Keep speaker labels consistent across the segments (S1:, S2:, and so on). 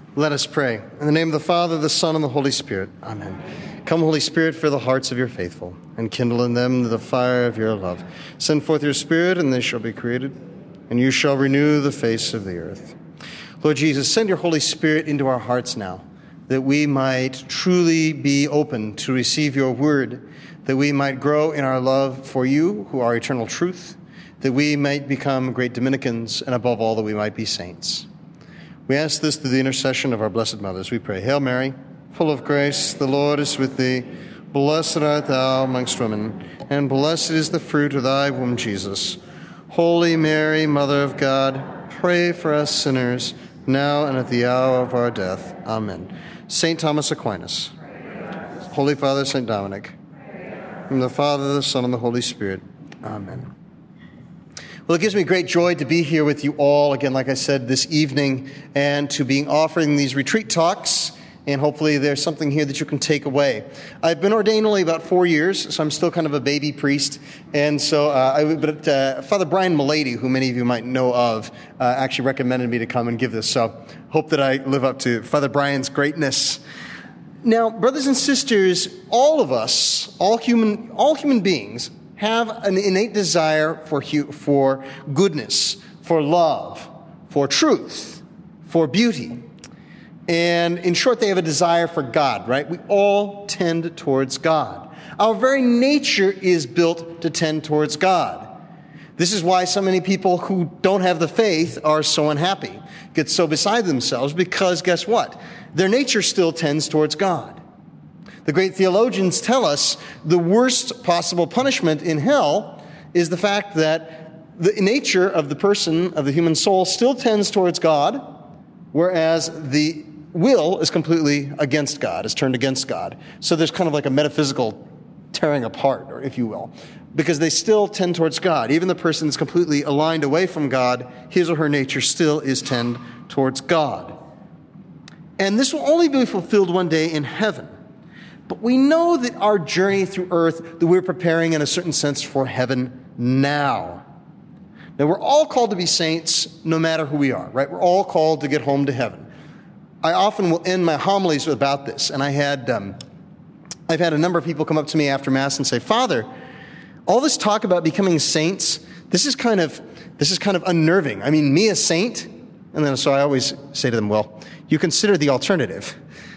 S1: Let us pray. In the name of the Father, the Son, and the Holy Spirit. Amen. Come, Holy Spirit, fill the hearts of your faithful, and kindle in them the fire of your love. Send forth your Spirit, and they shall be created, and you shall renew the face of the earth. Lord Jesus, send your Holy Spirit into our hearts now, that we might truly be open to receive your word, that we might grow in our love for you, who are eternal truth, that we might become great Dominicans, and above all, that we might be saints. We ask this through the intercession of our blessed mothers. We pray, Hail Mary, full of grace, the Lord is with thee. Blessed art thou amongst women, and blessed is the fruit of thy womb, Jesus. Holy Mary, Mother of God, pray for us sinners, now and at the hour of our death. Amen. St. Thomas Aquinas, Holy Father St. Dominic, from the Father, the Son, and the Holy Spirit. Amen. Well, it gives me great joy to be here with you all, again, like I said, this evening, and to be offering these retreat talks, and hopefully there's something here that you can take away. I've been ordained only about 4 years, so I'm still kind of a baby priest, and so Father Brian Milady, who many of you might know of, actually recommended me to come and give this, so hope that I live up to Father Brian's greatness. Now, brothers and sisters, all of us, all human beings, have an innate desire for goodness, for love, for truth, for beauty. And in short, they have a desire for God, right? We all tend towards God. Our very nature is built to tend towards God. This is why so many people who don't have the faith are so unhappy, get so beside themselves, because guess what? Their nature still tends towards God. The great theologians tell us the worst possible punishment in hell is the fact that the nature of the person, of the human soul, still tends towards God, whereas the will is completely against God, is turned against God. So there's kind of like a metaphysical tearing apart, or if you will, because they still tend towards God. Even the person that's completely aligned away from God, his or her nature still is tend towards God. And this will only be fulfilled one day in heaven. But we know that our journey through earth, that we're preparing in a certain sense for heaven now. Now, we're all called to be saints no matter who we are, right? We're all called to get home to heaven. I often will end my homilies about this, and I've had a number of people come up to me after Mass and say, Father, all this talk about becoming saints, this is kind of unnerving. I mean, me a saint? And then so I always say to them, well, you consider the alternative.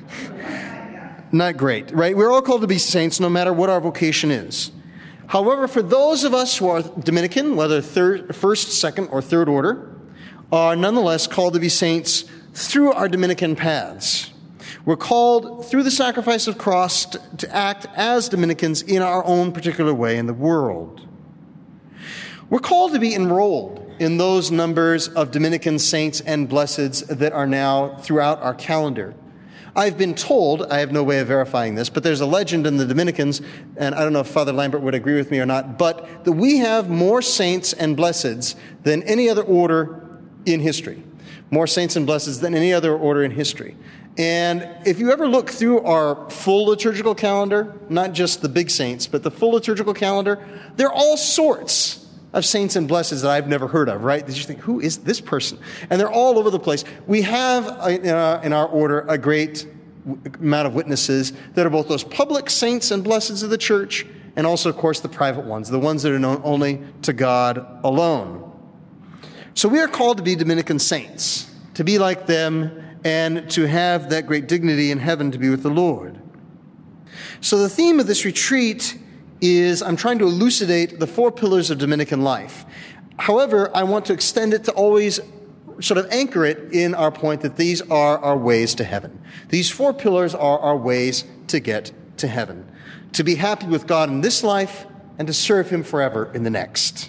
S1: Not great, right? We're all called to be saints no matter what our vocation is. However, for those of us who are Dominican, whether first, second, or third order, are nonetheless called to be saints through our Dominican paths. We're called, through the sacrifice of cross, to act as Dominicans in our own particular way in the world. We're called to be enrolled in those numbers of Dominican saints and blesseds that are now throughout our calendar. I've been told, I have no way of verifying this, but there's a legend in the Dominicans, and I don't know if Father Lambert would agree with me or not, but that we have more saints and blesseds than any other order in history. More saints and blesseds than any other order in history. And if you ever look through our full liturgical calendar, not just the big saints, but the full liturgical calendar, there are all sorts of saints and blesseds that I've never heard of, right? That you think, who is this person? And they're all over the place. We have in our order a great amount of witnesses that are both those public saints and blesseds of the church, and also, of course, the private ones, the ones that are known only to God alone. So we are called to be Dominican saints, to be like them, and to have that great dignity in heaven to be with the Lord. So the theme of this retreat is I'm trying to elucidate the 4 pillars of Dominican life. However, I want to extend it to always sort of anchor it in our point that these are our ways to heaven. These 4 pillars are our ways to get to heaven, to be happy with God in this life and to serve him forever in the next.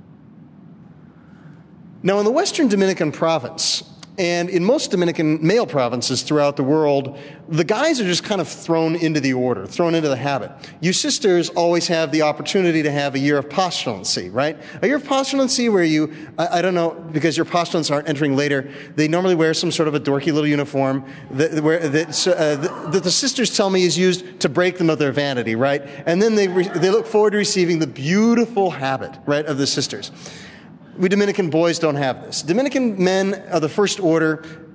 S1: Now, in the Western Dominican province, and in most Dominican male provinces throughout the world, the guys are just kind of thrown into the order, thrown into the habit. You sisters always have the opportunity to have a year of postulancy, right? A year of postulancy where you, I don't know, because your postulants aren't entering later, they normally wear some sort of a dorky little uniform that the sisters tell me is used to break them of their vanity, right? And then they look forward to receiving the beautiful habit, right, of the sisters. We Dominican boys don't have this. Dominican men of the first order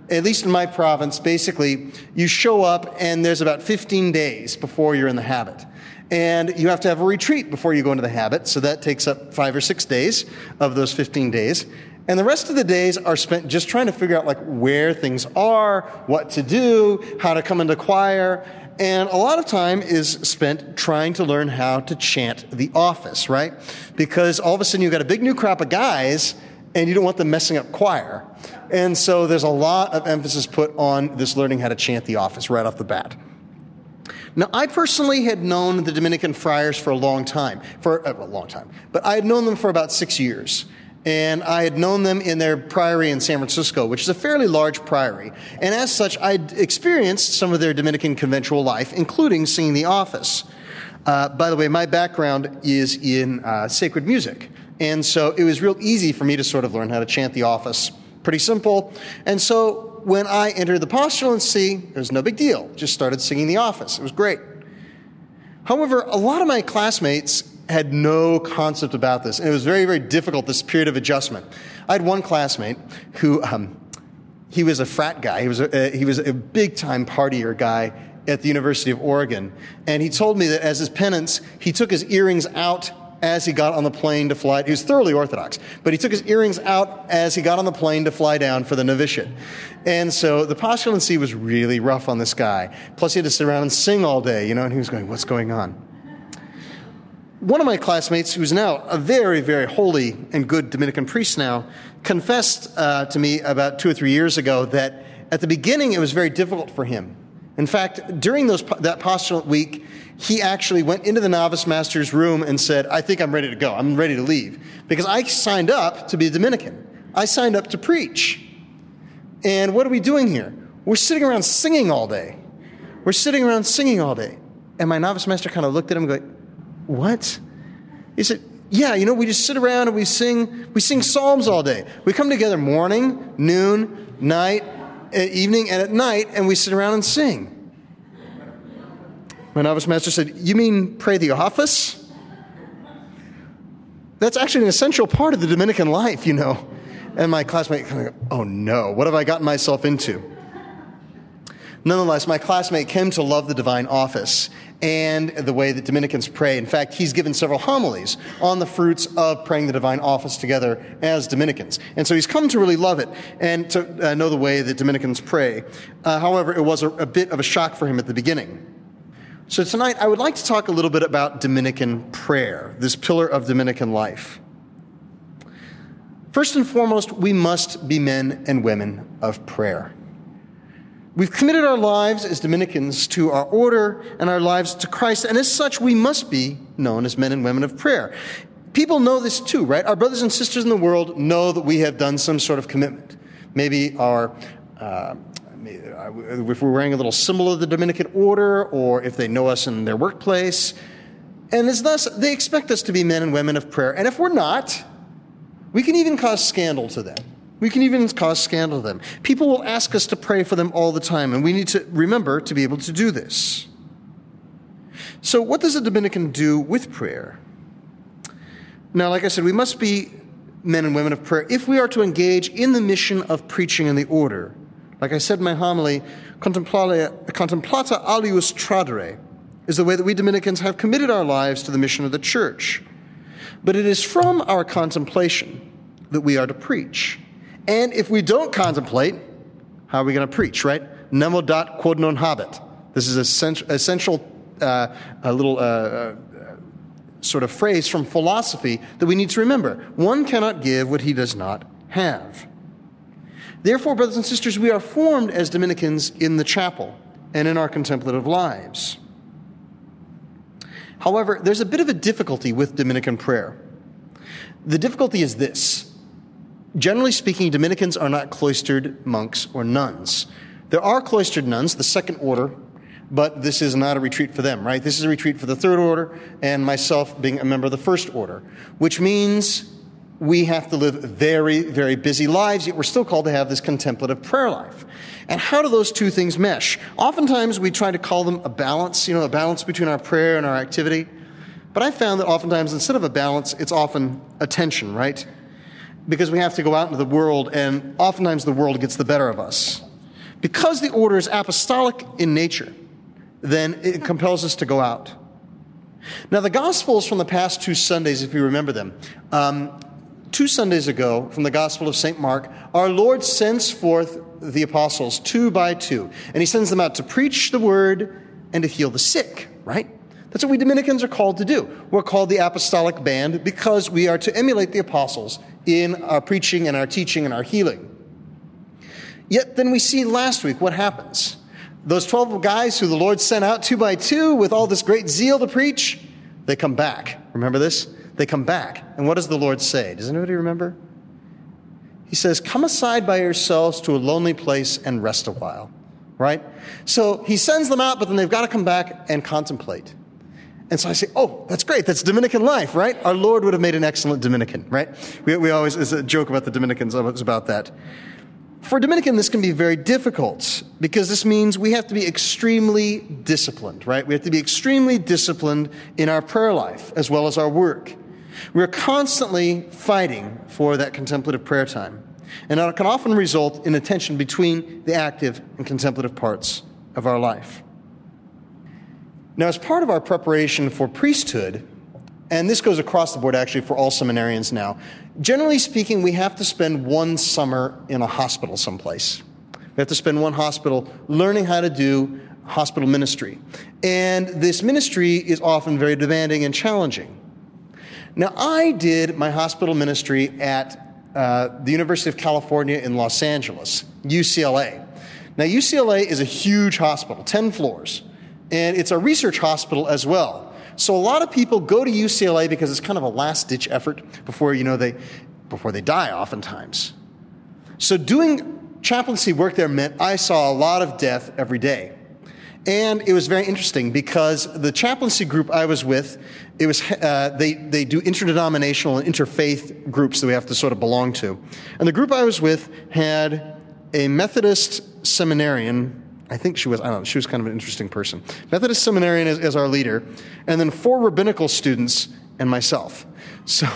S1: at least in my province, basically, you show up and there's about 15 days before you're in the habit. And you have to have a retreat before you go into the habit, so that takes up 5 or 6 days of those 15 days. And the rest of the days are spent just trying to figure out like where things are, what to do, how to come into choir. And a lot of time is spent trying to learn how to chant the office, right? Because all of a sudden you've got a big new crop of guys and you don't want them messing up choir. And so there's a lot of emphasis put on this learning how to chant the office right off the bat. Now, I personally had known the Dominican friars for a long time, but I had known them for about 6 years. And I had known them in their priory in San Francisco, which is a fairly large priory. And as such, I'd experienced some of their Dominican conventual life, including singing the office. By the way, my background is in sacred music. And so it was real easy for me to sort of learn how to chant the office. Pretty simple. And so when I entered the postulancy, it was no big deal. Just started singing the office. It was great. However, a lot of my classmates had no concept about this, and it was very, very difficult, this period of adjustment. I had one classmate who, he was a frat guy. He was a big-time partier guy at the University of Oregon, and he told me that as his penance, he took his earrings out as he got on the plane to fly. He was thoroughly Orthodox, but he took his earrings out as he got on the plane to fly down for the novitiate. And so the postulancy was really rough on this guy. Plus, he had to sit around and sing all day, and he was going, what's going on? One of my classmates, who's now a very, very holy and good Dominican priest now, confessed to me about 2 or 3 years ago that at the beginning it was very difficult for him. In fact, during that postulant week, he actually went into the novice master's room and said, I think I'm ready to go. I'm ready to leave. Because I signed up to be a Dominican. I signed up to preach. And what are we doing here? We're sitting around singing all day. And my novice master kind of looked at him and going, what? He said, yeah, we just sit around and we sing psalms all day. We come together morning, noon, night, evening, and at night, and we sit around and sing. My novice master said, you mean pray the office? That's actually an essential part of the Dominican life, And my classmate kind of go, oh no, what have I gotten myself into? Nonetheless, my classmate came to love the divine office and the way that Dominicans pray. In fact, he's given several homilies on the fruits of praying the divine office together as Dominicans. And so he's come to really love it and to know the way that Dominicans pray. However, it was a bit of a shock for him at the beginning. So tonight, I would like to talk a little bit about Dominican prayer, this pillar of Dominican life. First and foremost, we must be men and women of prayer. We've committed our lives as Dominicans to our order and our lives to Christ, and as such, we must be known as men and women of prayer. People know this too, right? Our brothers and sisters in the world know that we have done some sort of commitment. Maybe if we're wearing a little symbol of the Dominican order, or if they know us in their workplace. And as thus, they expect us to be men and women of prayer. And if we're not, we can even cause scandal to them. People will ask us to pray for them all the time, and we need to remember to be able to do this. So what does a Dominican do with prayer? Now, like I said, we must be men and women of prayer if we are to engage in the mission of preaching in the order. Like I said in my homily, contemplata alius tradere is the way that we Dominicans have committed our lives to the mission of the church. But it is from our contemplation that we are to preach. And if we don't contemplate, how are we going to preach, right? Nemo dat quod non habet. This is essential sort of phrase from philosophy that we need to remember. One cannot give what he does not have. Therefore, brothers and sisters, we are formed as Dominicans in the chapel and in our contemplative lives. However, there's a bit of a difficulty with Dominican prayer. The difficulty is this. Generally speaking, Dominicans are not cloistered monks or nuns. There are cloistered nuns, the second order, but this is not a retreat for them, right? This is a retreat for the third order, and myself being a member of the first order, which means we have to live very, very busy lives, yet we're still called to have this contemplative prayer life. And how do those two things mesh? Oftentimes, we try to call them a balance, a balance between our prayer and our activity. But I found that oftentimes, instead of a balance, it's often a tension, right? Because we have to go out into the world, and oftentimes the world gets the better of us. Because the order is apostolic in nature, then it compels us to go out. Now, the Gospels from the past 2 Sundays, if you remember them, 2 Sundays ago, from the Gospel of St. Mark, our Lord sends forth the apostles 2 by 2, and he sends them out to preach the word and to heal the sick, right? That's what we Dominicans are called to do. We're called the apostolic band because we are to emulate the apostles in our preaching and our teaching and our healing. Yet then we see last week what happens. Those 12 guys who the Lord sent out 2 by 2 with all this great zeal to preach, they come back. Remember this? They come back. And what does the Lord say? Does anybody remember? He says, come aside by yourselves to a lonely place and rest a while. Right? So he sends them out, but then they've got to come back and contemplate. And so I say, oh, that's great. That's Dominican life, right? Our Lord would have made an excellent Dominican, right? We always, it's a joke about the Dominicans, it's about that. For a Dominican, this can be very difficult because this means we have to be extremely disciplined, right? We have to be extremely disciplined in our prayer life as well as our work. We're constantly fighting for that contemplative prayer time. And that can often result in a tension between the active and contemplative parts of our life. Now, as part of our preparation for priesthood, and this goes across the board actually for all seminarians now, generally speaking, we have to spend 1 summer in a hospital someplace. We have to spend 1 hospital learning how to do hospital ministry. And this ministry is often very demanding and challenging. Now, I did my hospital ministry at the University of California in Los Angeles, UCLA. Now, UCLA is a huge hospital, 10 floors, and it's a research hospital as well. So a lot of people go to UCLA because it's kind of a last-ditch effort before they die oftentimes. So doing chaplaincy work there meant I saw a lot of death every day. And it was very interesting because the chaplaincy group I was with, it was they do interdenominational and interfaith groups that we have to sort of belong to. And the group I was with had a Methodist seminarian. I think she was kind of an interesting person. Methodist seminarian as our leader, and then 4 rabbinical students and myself. So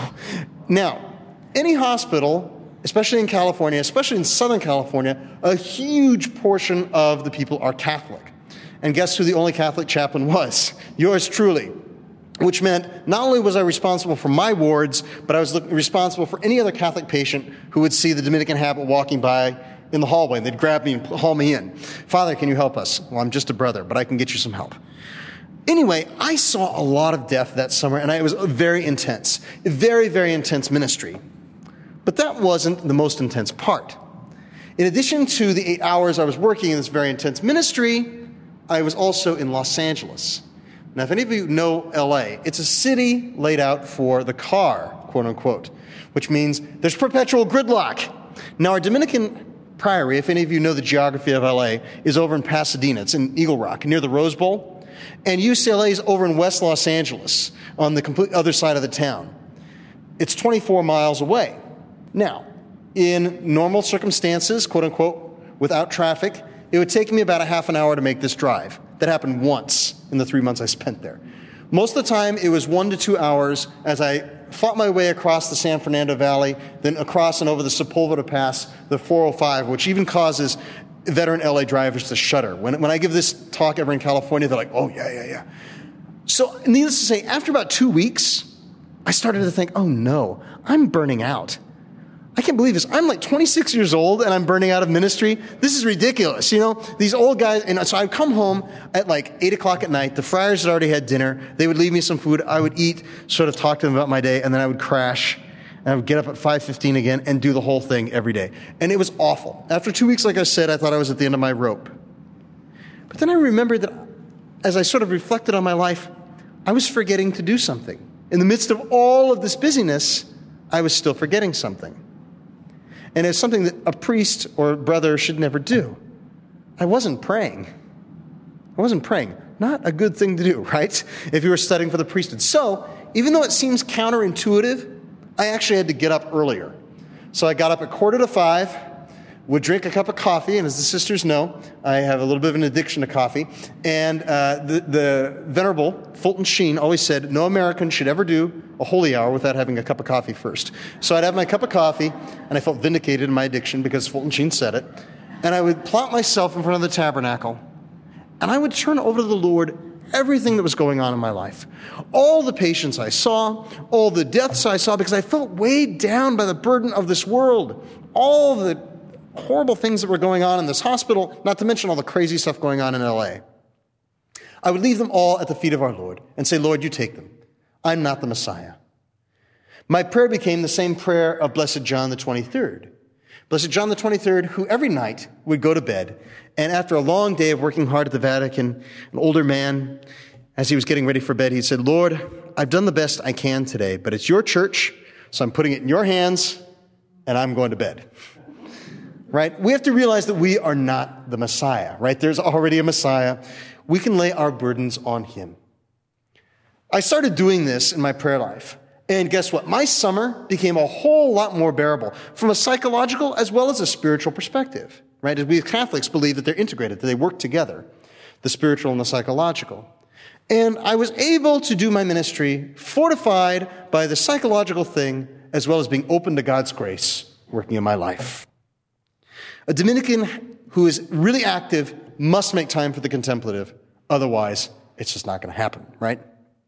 S1: now, any hospital, especially in California, especially in Southern California, a huge portion of the people are Catholic. And guess who the only Catholic chaplain was? Yours truly. Which meant not only was I responsible for my wards, but I was responsible for any other Catholic patient who would see the Dominican habit walking by in the hallway, and they'd grab me and haul me in. Father, can you help us? Well, I'm just a brother, but I can get you some help. Anyway, I saw a lot of death that summer, and it was very intense. Very, very intense ministry. But that wasn't the most intense part. In addition to the 8 hours I was working in this very intense ministry, I was also in Los Angeles. Now, if any of you know LA, it's a city laid out for the car, quote unquote, which means there's perpetual gridlock. Now, our Dominican Priory, if any of you know the geography of LA, is over in Pasadena. It's in Eagle Rock, near the Rose Bowl. And UCLA is over in West Los Angeles, on the complete other side of the town. It's 24 miles away. Now, in normal circumstances, quote unquote, without traffic, it would take me about a half an hour to make this drive. That happened once in the 3 months I spent there. Most of the time, it was 1 to 2 hours as I fought my way across the San Fernando Valley, then across and over the Sepulveda Pass, the 405, which even causes veteran LA drivers to shudder. When I give this talk ever in California, they're like, oh, yeah. So needless to say, after about 2 weeks, I started to think, oh no, I'm burning out. I can't believe this. I'm like 26 years old and I'm burning out of ministry. This is ridiculous. These old guys. And so I'd come home at like 8 o'clock at night. The friars had already had dinner. They would leave me some food. I would eat, sort of talk to them about my day, and then I would crash. And I would get up at 5:15 again and do the whole thing every day. And it was awful. After 2 weeks, like I said, I thought I was at the end of my rope. But then I remembered that as I sort of reflected on my life, I was forgetting to do something. In the midst of all of this busyness, I was still forgetting something. And it's something that a priest or brother should never do. I wasn't praying. Not a good thing to do, right? If you were studying for the priesthood. So, even though it seems counterintuitive, I actually had to get up earlier. So I got up at 4:45, would drink a cup of coffee, and as the sisters know, I have a little bit of an addiction to coffee. And the Venerable Fulton Sheen always said, no American should ever do a holy hour without having a cup of coffee first. So I'd have my cup of coffee, and I felt vindicated in my addiction because Fulton Sheen said it. and I would plot myself in front of the tabernacle, and I would turn over to the Lord everything that was going on in my life. All the patients I saw, all the deaths I saw, because I felt weighed down by the burden of this world. All the horrible things that were going on in this hospital, not to mention all the crazy stuff going on in LA. I would leave them all at the feet of our Lord and say, Lord, you take them. I'm not the Messiah. My prayer became the same prayer of Blessed John the 23rd. Blessed John the 23rd, who every night would go to bed, and after a long day of working hard at the Vatican, an older man, as he was getting ready for bed, he said, Lord, I've done the best I can today, but it's your church, so I'm putting it in your hands, and I'm going to bed. Right? We have to realize that we are not the Messiah, right? There's already a Messiah. We can lay our burdens on him. I started doing this in my prayer life. And guess what? My summer became a whole lot more bearable from a psychological as well as a spiritual perspective, right? As we Catholics believe that they're integrated, that they work together, the spiritual and the psychological. And I was able to do my ministry fortified by the psychological thing as well as being open to God's grace working in my life. A Dominican who is really active must make time for the contemplative. Otherwise, it's just not going to happen, right?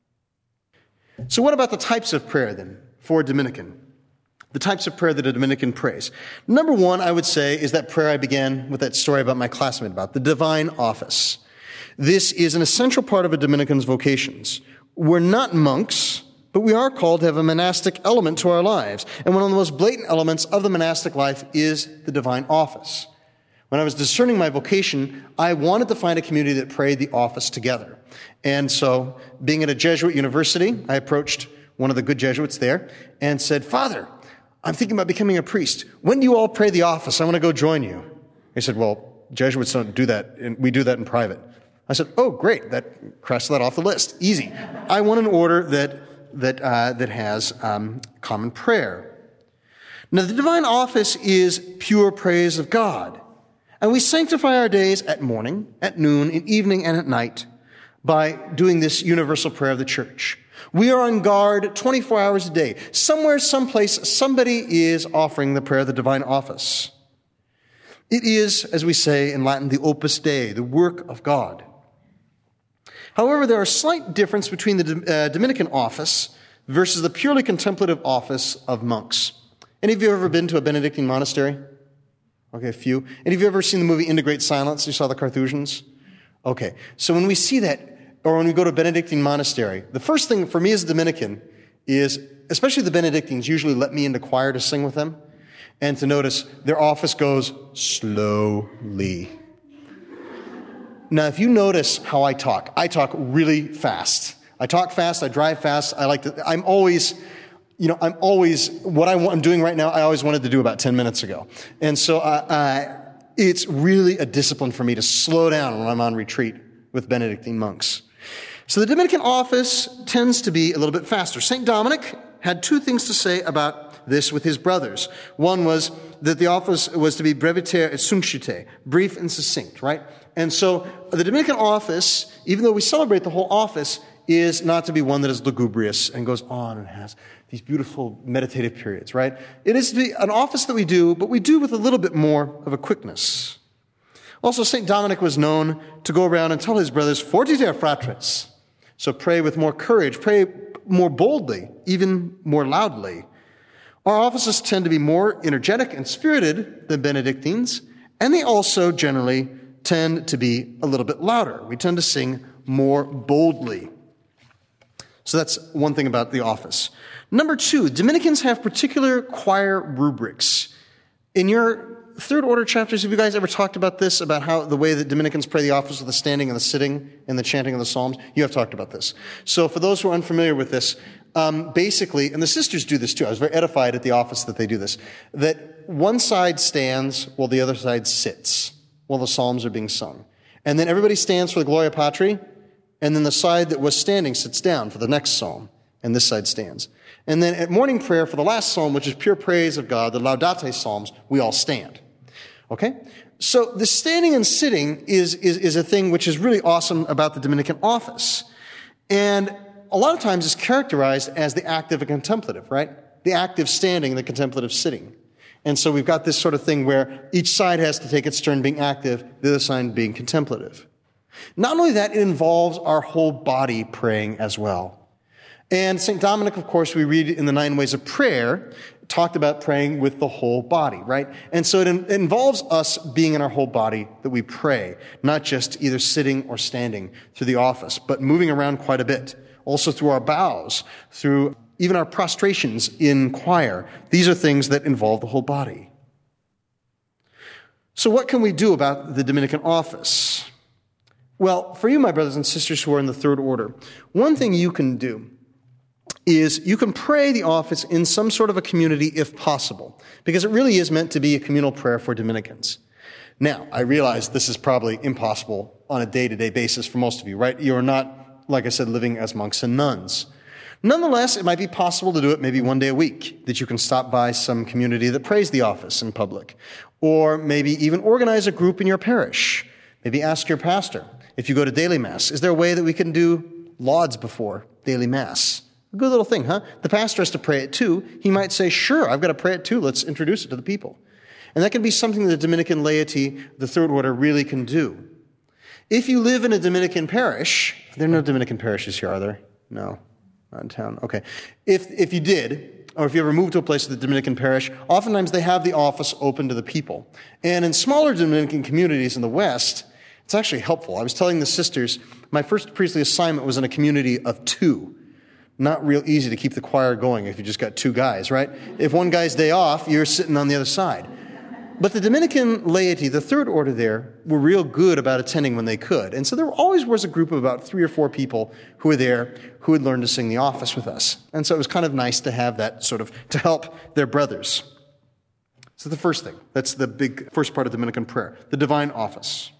S1: So what about the types of prayer then for a Dominican? The types of prayer that a Dominican prays. Number one, I would say, is that prayer I began with that story about my classmate about, the divine office. This is an essential part of a Dominican's vocations. We're not monks, but we are called to have a monastic element to our lives. And one of the most blatant elements of the monastic life is the divine office. When I was discerning my vocation, I wanted to find a community that prayed the office together. And so, being at a Jesuit university, I approached one of the good Jesuits there and said, Father, I'm thinking about becoming a priest. When do you all pray the office? I want to go join you. He said, well, Jesuits don't do that. We do that in private. I said, oh, great. That crossed that off the list. Easy. I want an order that has common prayer. Now, the divine office is pure praise of God. And we sanctify our days at morning, at noon, in evening, and at night by doing this universal prayer of the church. We are on guard 24 hours a day. Somewhere, someplace, somebody is offering the prayer of the divine office. It is, as we say in Latin, the opus Dei, the work of God. However, there are slight difference between the Dominican office versus the purely contemplative office of monks. Any of you ever been to a Benedictine monastery? Okay, a few. And have you ever seen the movie Into Great Silence? You saw the Carthusians? Okay, so when we see that, or when we go to a Benedictine monastery, the first thing for me as a Dominican is, especially the Benedictines usually let me into choir to sing with them, and to notice their office goes slowly. Now, if you notice how I talk really fast. I talk fast, I drive fast, I'm always, what I'm doing right now, I always wanted to do about 10 minutes ago. And so it's really a discipline for me to slow down when I'm on retreat with Benedictine monks. So the Dominican office tends to be a little bit faster. St. Dominic had two things to say about this with his brothers. One was that the office was to be breviter et succincte, brief and succinct, right? And so the Dominican office, even though we celebrate the whole office, is not to be one that is lugubrious and goes on and has these beautiful meditative periods, right? It is to be an office that we do, but we do with a little bit more of a quickness. Also, St. Dominic was known to go around and tell his brothers, fortiter fratres. So pray with more courage, pray more boldly, even more loudly. Our offices tend to be more energetic and spirited than Benedictines, and they also generally tend to be a little bit louder. We tend to sing more boldly. So that's one thing about the office. Number two, Dominicans have particular choir rubrics. In your third order chapters, have you guys ever talked about this, about how the way that Dominicans pray the office with the standing and the sitting and the chanting of the psalms? You have talked about this. So for those who are unfamiliar with this, basically, and the sisters do this too, I was very edified at the office that they do this, that one side stands while the other side sits while the psalms are being sung. And then everybody stands for the Gloria Patri, and then the side that was standing sits down for the next psalm, and this side stands. And then at morning prayer for the last psalm, which is pure praise of God, the Laudate Psalms, we all stand. Okay? So the standing and sitting is a thing which is really awesome about the Dominican office. And a lot of times it's characterized as the active and contemplative, right? The active standing and the contemplative sitting. And so we've got this sort of thing where each side has to take its turn being active, the other side being contemplative. Not only that, it involves our whole body praying as well. And St. Dominic, of course, we read in the 9 Ways of Prayer, talked about praying with the whole body, right? And so it involves us being in our whole body that we pray, not just either sitting or standing through the office, but moving around quite a bit. Also through our bows, through even our prostrations in choir. These are things that involve the whole body. So what can we do about the Dominican office? Well, for you, my brothers and sisters who are in the third order, one thing you can do is you can pray the office in some sort of a community if possible, because it really is meant to be a communal prayer for Dominicans. Now, I realize this is probably impossible on a day-to-day basis for most of you, right? You're not, like I said, living as monks and nuns. Nonetheless, it might be possible to do it maybe one day a week, that you can stop by some community that prays the office in public, or maybe even organize a group in your parish. Maybe ask your pastor, if you go to daily Mass, is there a way that we can do lauds before daily Mass? A good little thing, huh? The pastor has to pray it too. He might say, sure, I've got to pray it too. Let's introduce it to the people. And that can be something the Dominican laity, the third order, really can do. If you live in a Dominican parish, there are no Dominican parishes here, are there? No, not in town. Okay. If you did, or if you ever moved to a place with a Dominican parish, oftentimes they have the office open to the people. And in smaller Dominican communities in the West, it's actually helpful. I was telling the sisters, my first priestly assignment was in a community of 2. Not real easy to keep the choir going if you just got 2 guys, right? If one guy's day off, you're sitting on the other side. But the Dominican laity, the third order there, were real good about attending when they could. And so there always was a group of about 3 or 4 people who were there who had learned to sing the office with us. And so it was kind of nice to have that sort of, to help their brothers. So the first thing, that's the big first part of Dominican prayer, the divine office.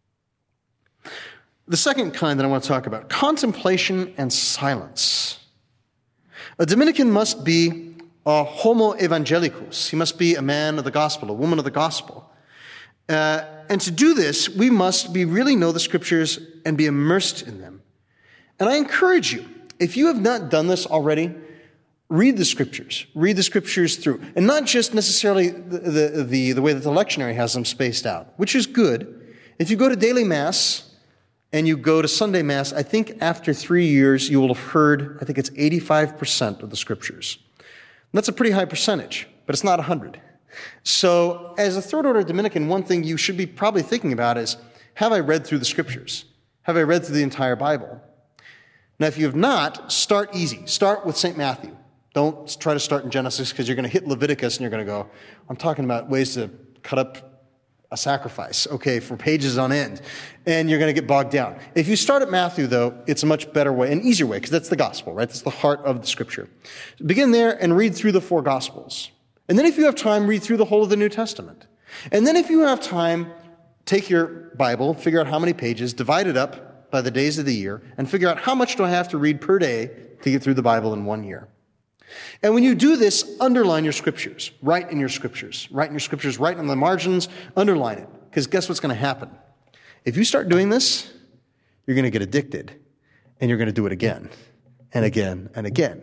S1: The second kind that I want to talk about, contemplation and silence. A Dominican must be a homo evangelicus. He must be a man of the gospel, a woman of the gospel. And to do this, we must really know the scriptures and be immersed in them. And I encourage you, if you have not done this already, read the scriptures through. And not just necessarily the way that the lectionary has them spaced out, which is good. If you go to daily Mass and you go to Sunday Mass, I think after 3 years, you will have heard, I think it's 85% of the scriptures. And that's a pretty high percentage, but it's not 100. So as a third order Dominican, one thing you should be probably thinking about is, have I read through the scriptures? Have I read through the entire Bible? Now, if you have not, start easy. Start with St. Matthew. Don't try to start in Genesis, because you're going to hit Leviticus and you're going to go, I'm talking about ways to cut up a sacrifice, okay, for pages on end, and you're going to get bogged down. If you start at Matthew, though, it's a much better way, an easier way, because that's the gospel, right? That's the heart of the scripture. Begin there and read through the 4 gospels. And then if you have time, read through the whole of the New Testament. And then if you have time, take your Bible, figure out how many pages, divide it up by the days of the year, and figure out how much do I have to read per day to get through the Bible in 1 year. And when you do this, underline your scriptures. Write in your scriptures. Write in the margins, underline it. Because guess what's going to happen? If you start doing this, you're going to get addicted. And you're going to do it again and again and again.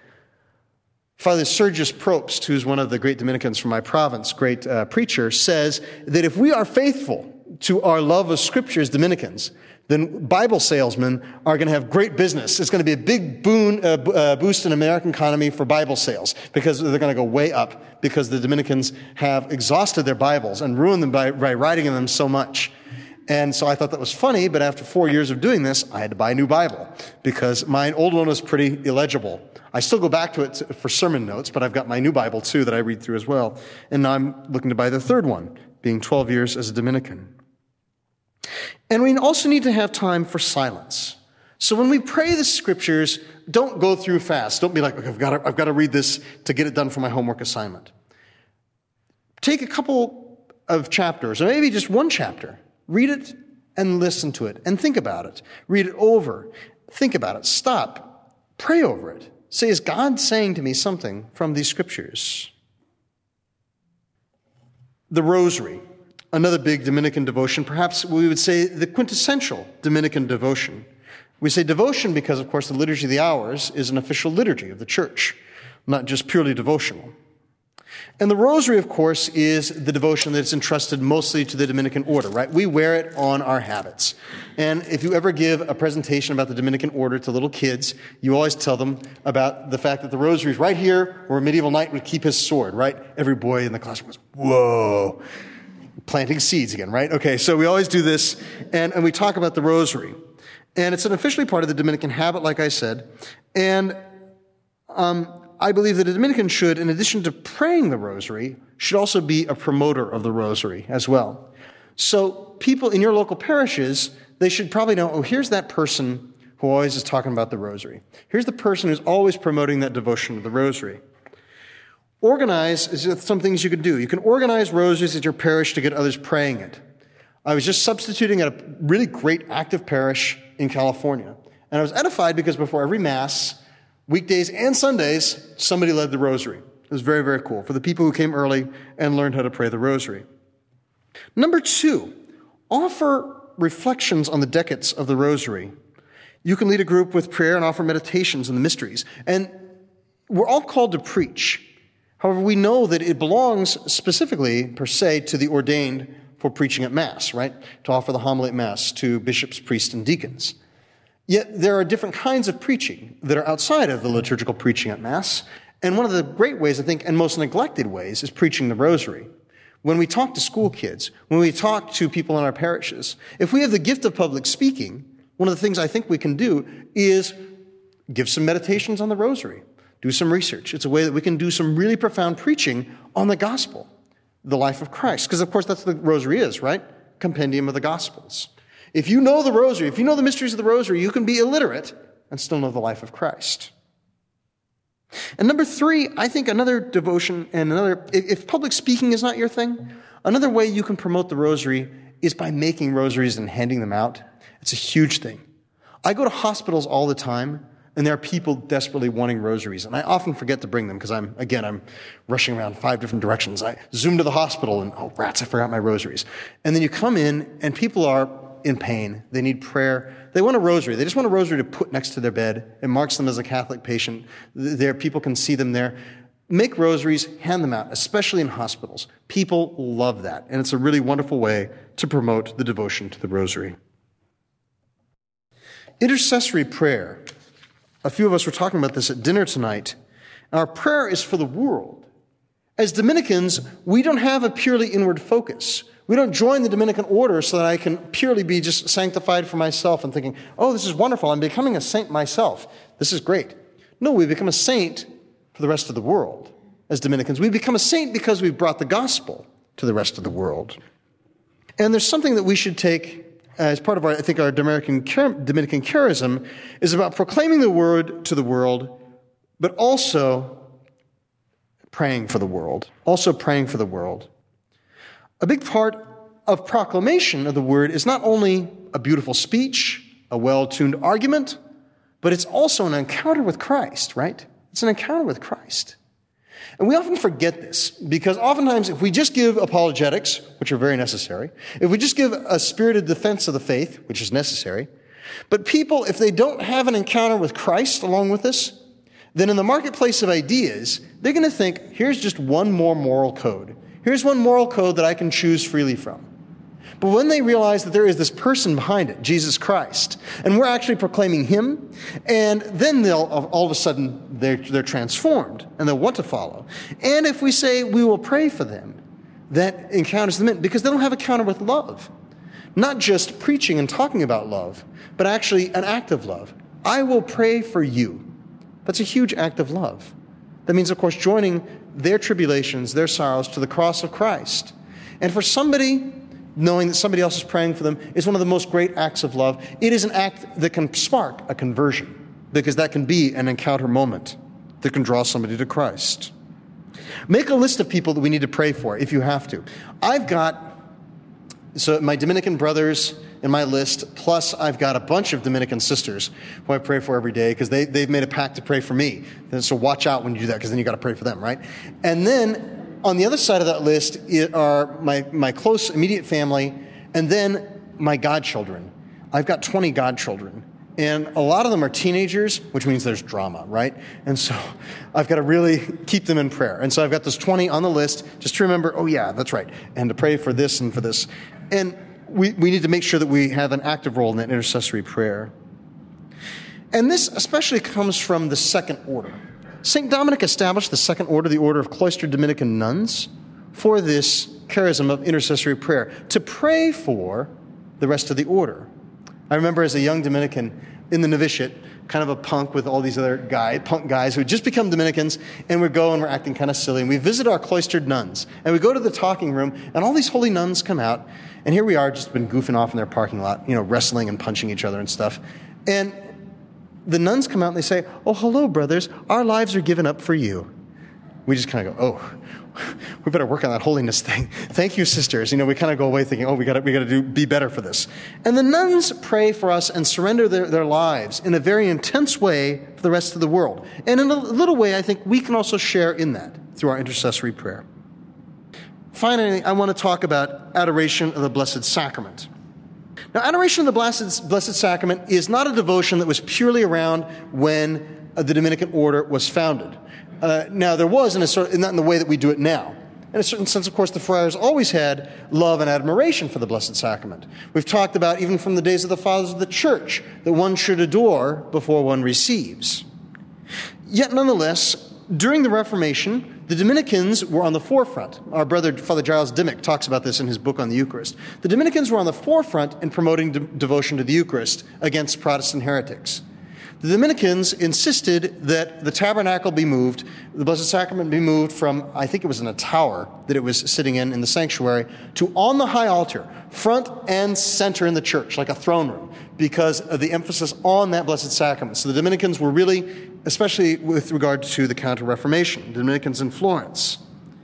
S1: Father Sergius Probst, who's one of the great Dominicans from my province, great preacher, says that if we are faithful to our love of scriptures, Dominicans, then Bible salesmen are going to have great business. It's going to be a big boost in the American economy for Bible sales, because they're going to go way up, because the Dominicans have exhausted their Bibles and ruined them by writing in them so much. And so I thought that was funny, but after 4 years of doing this, I had to buy a new Bible, because my old one was pretty illegible. I still go back to it for sermon notes, but I've got my new Bible too that I read through as well. And now I'm looking to buy the third one, being 12 years as a Dominican. And we also need to have time for silence. So when we pray the scriptures, don't go through fast. Don't be like, okay, I've got to read this to get it done for my homework assignment. Take a couple of chapters, or maybe just one chapter. Read it and listen to it and think about it. Read it over. Think about it. Stop. Pray over it. Say, is God saying to me something from these scriptures? The Rosary. Another big Dominican devotion, perhaps we would say the quintessential Dominican devotion. We say devotion because, of course, the Liturgy of the Hours is an official liturgy of the Church, not just purely devotional. And the rosary, of course, is the devotion that's entrusted mostly to the Dominican order, right? We wear it on our habits. And if you ever give a presentation about the Dominican order to little kids, you always tell them about the fact that the rosary is right here where a medieval knight would keep his sword, right? Every boy in the classroom goes, whoa, planting seeds again, right? Okay, so we always do this, and we talk about the rosary. And it's an officially part of the Dominican habit, like I said. And I believe that a Dominican should, in addition to praying the rosary, should also be a promoter of the rosary as well. So people in your local parishes, they should probably know, oh, here's that person who always is talking about the rosary. Here's the person who's always promoting that devotion to the rosary. Organize is some things you could do. You can organize rosaries at your parish to get others praying it. I was just substituting at a really great active parish in California. And I was edified because before every Mass, weekdays and Sundays, somebody led the rosary. It was very, very cool for the people who came early and learned how to pray the rosary. Number 2, offer reflections on the decades of the rosary. You can lead a group with prayer and offer meditations on the mysteries. And we're all called to preach. However, we know that it belongs specifically, per se, to the ordained for preaching at Mass, right? To offer the homily at Mass to bishops, priests, and deacons. Yet there are different kinds of preaching that are outside of the liturgical preaching at Mass. And one of the great ways, I think, and most neglected ways, is preaching the rosary. When we talk to school kids, when we talk to people in our parishes, if we have the gift of public speaking, one of the things I think we can do is give some meditations on the rosary, do some research. It's a way that we can do some really profound preaching on the gospel, the life of Christ. Because, of course, that's what the rosary is, right? Compendium of the Gospels. If you know the rosary, if you know the mysteries of the rosary, you can be illiterate and still know the life of Christ. And number 3, I think another devotion and if public speaking is not your thing, another way you can promote the rosary is by making rosaries and handing them out. It's a huge thing. I go to hospitals all the time, and there are people desperately wanting rosaries, and I often forget to bring them because I'm rushing around 5 different directions. I zoom to the hospital and, oh, rats, I forgot my rosaries. And then you come in, and people are in pain. They need prayer. They want a rosary. They just want a rosary to put next to their bed. It marks them as a Catholic patient. People can see them there. Make rosaries, hand them out, especially in hospitals. People love that, and it's a really wonderful way to promote the devotion to the rosary. Intercessory prayer. A few of us were talking about this at dinner tonight. Our prayer is for the world. As Dominicans, we don't have a purely inward focus. We don't join the Dominican order so that I can purely be just sanctified for myself and thinking, oh, this is wonderful, I'm becoming a saint myself. This is great. No, we become a saint for the rest of the world. As Dominicans, we become a saint because we've brought the gospel to the rest of the world. And there's something that we should take as part of our Dominican charism is about proclaiming the word to the world, but also praying for the world. A big part of proclamation of the word is not only a beautiful speech, a well-tuned argument, but it's also an encounter with Christ, right? It's an encounter with Christ. And we often forget this because oftentimes if we just give apologetics, which are very necessary, if we just give a spirited defense of the faith, which is necessary, but people, if they don't have an encounter with Christ along with this, then in the marketplace of ideas, they're going to think, here's just one more moral code. Here's one moral code that I can choose freely from. But when they realize that there is this person behind it, Jesus Christ, and we're actually proclaiming him, and then they'll all of a sudden they're transformed and they'll want to follow. And if we say we will pray for them, that encounters them in, because they don't have a encounter with love. Not just preaching and talking about love, but actually an act of love. I will pray for you. That's a huge act of love. That means, of course, joining their tribulations, their sorrows to the cross of Christ. And for somebody, knowing that somebody else is praying for them is one of the most great acts of love. It is an act that can spark a conversion, because that can be an encounter moment that can draw somebody to Christ. Make a list of people that we need to pray for if you have to. I've got my Dominican brothers in my list, plus I've got a bunch of Dominican sisters who I pray for every day because they've made a pact to pray for me. So watch out when you do that, because then you got to pray for them, right? And then on the other side of that list are my close, immediate family, and then my godchildren. I've got 20 godchildren. And a lot of them are teenagers, which means there's drama, right? And so I've got to really keep them in prayer. And so I've got those 20 on the list just to remember, oh yeah, that's right, and to pray for this and for this. And we need to make sure that we have an active role in that intercessory prayer. And this especially comes from the second order. St. Dominic established the second order, the order of cloistered Dominican nuns, for this charism of intercessory prayer, to pray for the rest of the order. I remember as a young Dominican in the novitiate, kind of a punk with all these other punk guys who had just become Dominicans, and we're acting kind of silly, and we visit our cloistered nuns, and we go to the talking room, and all these holy nuns come out, and here we are, just been goofing off in their parking lot, wrestling and punching each other and stuff, and the nuns come out and they say, "Oh, hello, brothers, our lives are given up for you." We just kind of go, "Oh, we better work on that holiness thing. Thank you, sisters." We kind of go away thinking, "Oh, we got to be better for this." And the nuns pray for us and surrender their lives in a very intense way for the rest of the world. And in a little way, I think we can also share in that through our intercessory prayer. Finally, I want to talk about adoration of the Blessed Sacrament. Now, adoration of the Blessed Sacrament is not a devotion that was purely around when the Dominican order was founded. Now, there was, not in the way that we do it now. In a certain sense, of course, the friars always had love and admiration for the Blessed Sacrament. We've talked about, even from the days of the Fathers of the Church, that one should adore before one receives. Yet, nonetheless, during the Reformation, the Dominicans were on the forefront. Our brother, Father Giles Dimmock, talks about this in his book on the Eucharist. The Dominicans were on the forefront in promoting devotion to the Eucharist against Protestant heretics. The Dominicans insisted that the tabernacle be moved, the Blessed Sacrament be moved from, I think it was in a tower that it was sitting in the sanctuary, to on the high altar, front and center in the church, like a throne room, because of the emphasis on that Blessed Sacrament. So the Dominicans were really, especially with regard to the Counter-Reformation, the Dominicans in Florence.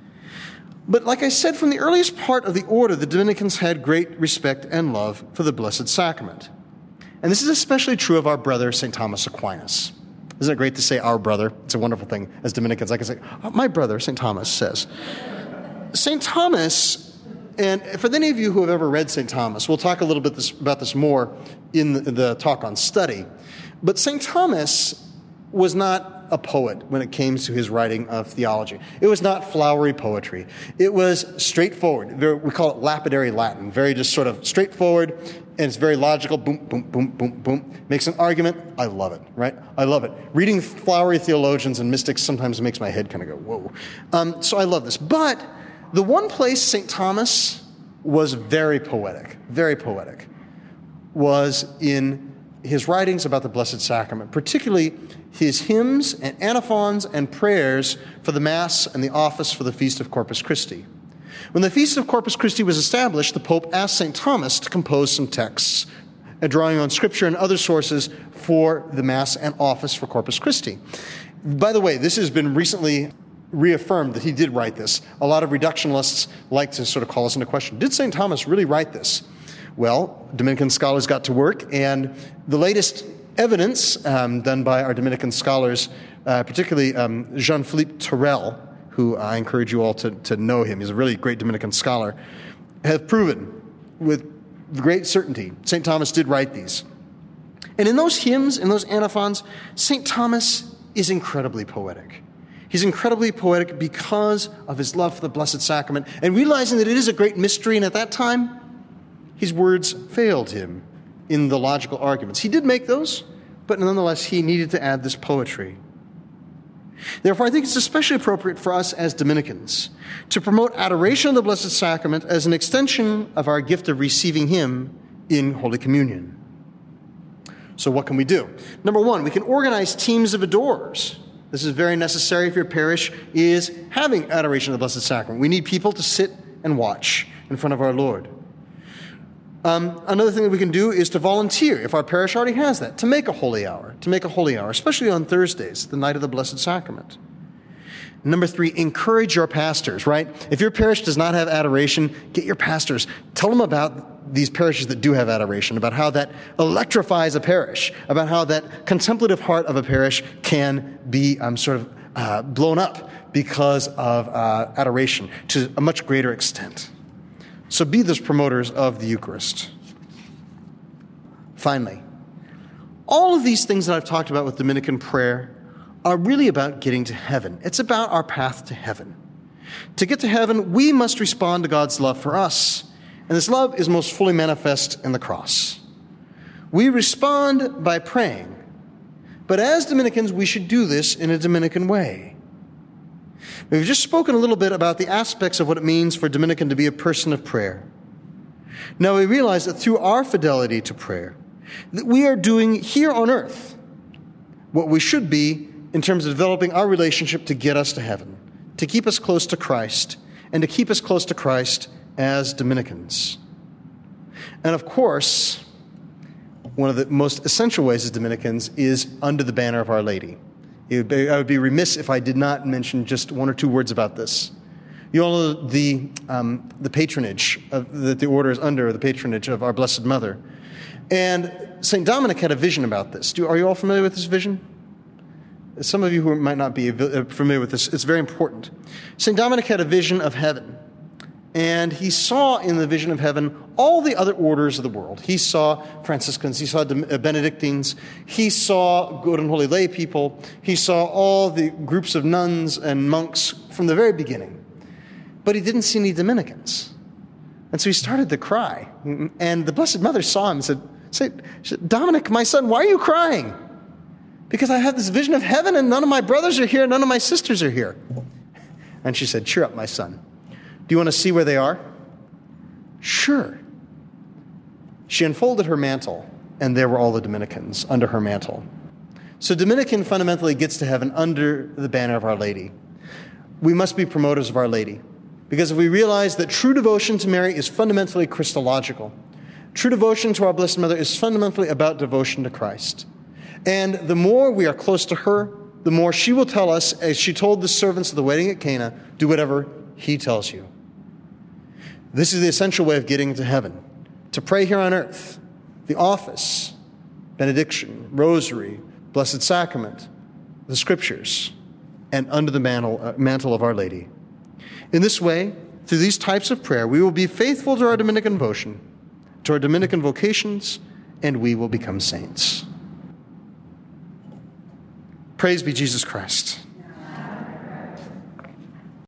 S1: But like I said, from the earliest part of the order, the Dominicans had great respect and love for the Blessed Sacrament. And this is especially true of our brother, St. Thomas Aquinas. Isn't it great to say our brother? It's a wonderful thing as Dominicans. I can say, "Oh, my brother, St. Thomas says." St. Thomas, and for any of you who have ever read St. Thomas, we'll talk a little bit about this more in the talk on study. But St. Thomas was not a poet when it came to his writing of theology. It was not flowery poetry. It was straightforward. We call it lapidary Latin, very just sort of straightforward, and it's very logical. Boom, boom, boom, boom, boom. Makes an argument. I love it, right? I love it. Reading flowery theologians and mystics sometimes makes my head kind of go, whoa. So I love this. But the one place St. Thomas was very poetic, was in his writings about the Blessed Sacrament, particularly his hymns and antiphons and prayers for the Mass and the office for the Feast of Corpus Christi. When the Feast of Corpus Christi was established, the Pope asked St. Thomas to compose some texts, drawing on Scripture and other sources for the Mass and office for Corpus Christi. By the way, this has been recently reaffirmed that he did write this. A lot of reductionists like to sort of call us into question. Did St. Thomas really write this? Well, Dominican scholars got to work, and the latest evidence done by our Dominican scholars, particularly Jean-Philippe Torel, who I encourage you all to know him. He's a really great Dominican scholar, have proven with great certainty St. Thomas did write these. And in those hymns, in those antiphons, St. Thomas is incredibly poetic. He's incredibly poetic because of his love for the Blessed Sacrament, and realizing that it is a great mystery, and at that time, his words failed him in the logical arguments. He did make those, but nonetheless, he needed to add this poetry. Therefore, I think it's especially appropriate for us as Dominicans to promote adoration of the Blessed Sacrament as an extension of our gift of receiving Him in Holy Communion. So what can we do? Number one, we can organize teams of adorers. This is very necessary if your parish is having adoration of the Blessed Sacrament. We need people to sit and watch in front of our Lord. Another thing that we can do is to volunteer, if our parish already has that, to make a holy hour, especially on Thursdays, the night of the Blessed Sacrament. Number three, encourage your pastors, right? If your parish does not have adoration, get your pastors. Tell them about these parishes that do have adoration, about how that electrifies a parish, about how that contemplative heart of a parish can be blown up because of adoration to a much greater extent. So be those promoters of the Eucharist. Finally, All of these things that I've talked about with Dominican prayer are really about getting to heaven. It's about our path to heaven. To get to heaven, we must respond to God's love for us. And this love is most fully manifest in the cross. We respond by praying. But as Dominicans, we should do this in a Dominican way. We've just spoken a little bit about the aspects of what it means for a Dominican to be a person of prayer. Now we realize that through our fidelity to prayer, that we are doing here on earth what we should be in terms of developing our relationship to get us to heaven, to keep us close to Christ, and to keep us close to Christ as Dominicans. And of course, one of the most essential ways as Dominicans is under the banner of Our Lady. I would be remiss if I did not mention just one or two words about this. You all know the patronage that the order is under, the patronage of our Blessed Mother. And St. Dominic had a vision about this. Are you all familiar with this vision? Some of you who might not be familiar with this, it's very important. St. Dominic had a vision of heaven. And he saw in the vision of heaven all the other orders of the world. He saw Franciscans, he saw Benedictines, he saw good and holy lay people, he saw all the groups of nuns and monks from the very beginning. But he didn't see any Dominicans. And so he started to cry. And the Blessed Mother saw him and said, Dominic, my son, why are you crying? Because I have this vision of heaven and none of my brothers are here, none of my sisters are here. And she said, cheer up, my son. Do you want to see where they are? Sure. She unfolded her mantle, and there were all the Dominicans under her mantle. So Dominican fundamentally gets to heaven under the banner of Our Lady. We must be promoters of Our Lady, because if we realize that true devotion to Mary is fundamentally Christological, true devotion to our Blessed Mother is fundamentally about devotion to Christ. And the more we are close to her, the more she will tell us, as she told the servants of the wedding at Cana, do whatever he tells you. This is the essential way of getting to heaven. To pray here on earth, the office, benediction, rosary, blessed sacrament, the scriptures, and under the mantle of Our Lady. In this way, through these types of prayer, we will be faithful to our Dominican devotion, to our Dominican vocations, and we will become saints. Praise be Jesus Christ.